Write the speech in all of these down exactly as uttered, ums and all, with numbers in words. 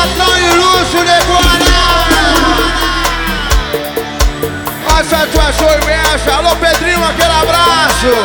latão e luxo, negona. A satisfação imensa. Alô, Pedrinho, aquele abraço.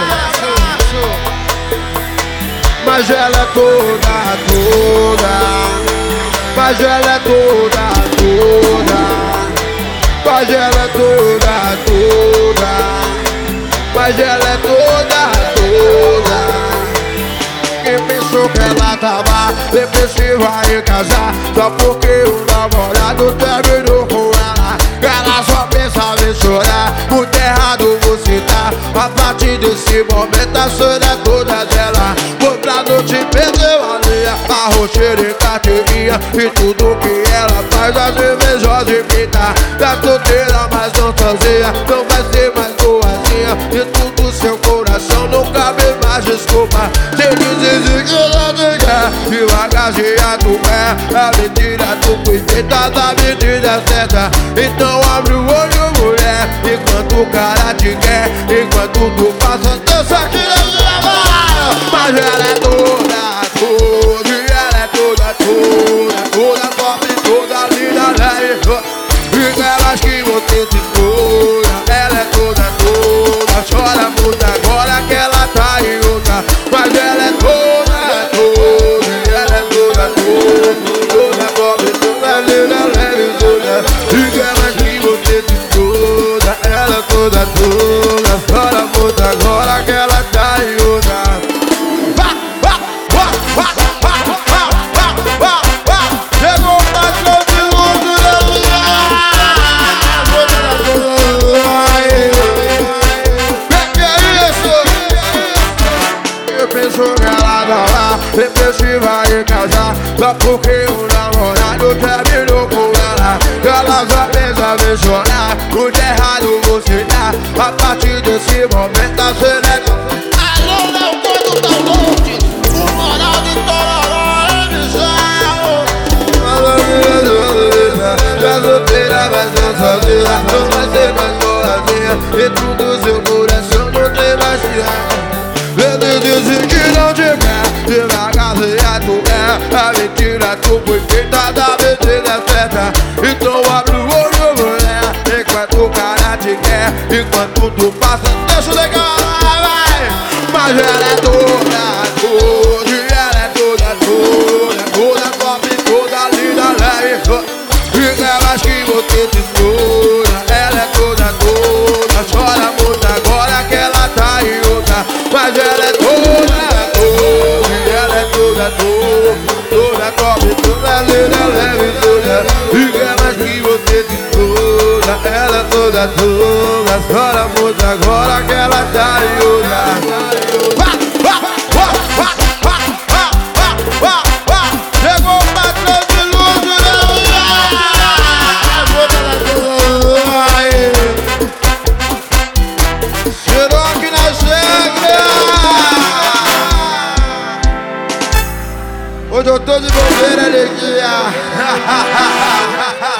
Mas ela é toda, toda. Mas ela é toda, toda. Mas ela é toda, toda. Mas ela é toda, toda. Quem pensou que ela tava depressiva em casar só porque o namorado terminou com ela. Ela só pensava em chorar, muito errado você tá. A partir desse momento a sonha é toda dela. Outra noite perdeu a linha, a rocheira em carteirinha. E tudo que ela faz as invejosas imitar. Tá solteira mas não sozinha, não vai ser mais boazinha. E tudo seu coração não cabe mais desculpa. Se eles dizem que ela não quer, devagarzinha tu é. A mentira tu cuida da medida certa. Então abre o olho, mulher, enquanto o cara te quer. Enquanto tu passa, dança aqui na mão. Mas ela é toda, toda. E ela é toda, toda. Toda top, toda linda, leve. E elas que você se escolha. Ela é toda, toda. Chora muito agora que ela tá em outra. Mas ela é toda, toda. E ela é toda, toda. Toda top, toda linda, leve, toda. E elas que você se escolha. Ela é toda, toda. Chora muito agora que ela tá em outra. Depressiva em casar só porque o namorado terminou com ela. Ela só pensa em chorar, muito errado você tá. A partir desse momento a cena é... Alô, Leopoldo tá longe, o moral de Tororó é bizarro. Já solteira mas não sozinha, não vai ser mais boazinha. E tudo seu coração não tem mais chance. Ele disse que não te quer, devagarzinha tu é. A mentira tu foi feita da medida certa. Então abre o olho, mulher, enquanto o cara te quer. Enquanto tu passa, deixa legal, vai. Mas ela é toda, toda. E ela é toda, toda. Toda top, toda linda, leve. E elas que você te escolha. Ela é toda, toda. Chora muito agora que ela tá em outra. Mas ela é toda, toda. E ela é toda, toda. Toda top, toda linda, leve, toda. E elas que você te escolha. Ela é toda, toda. Chora muito agora que ela tá em outra. Chegou o patrão de luxo, Cherokee na regra. Hoje eu tô de bobeira, neguinha.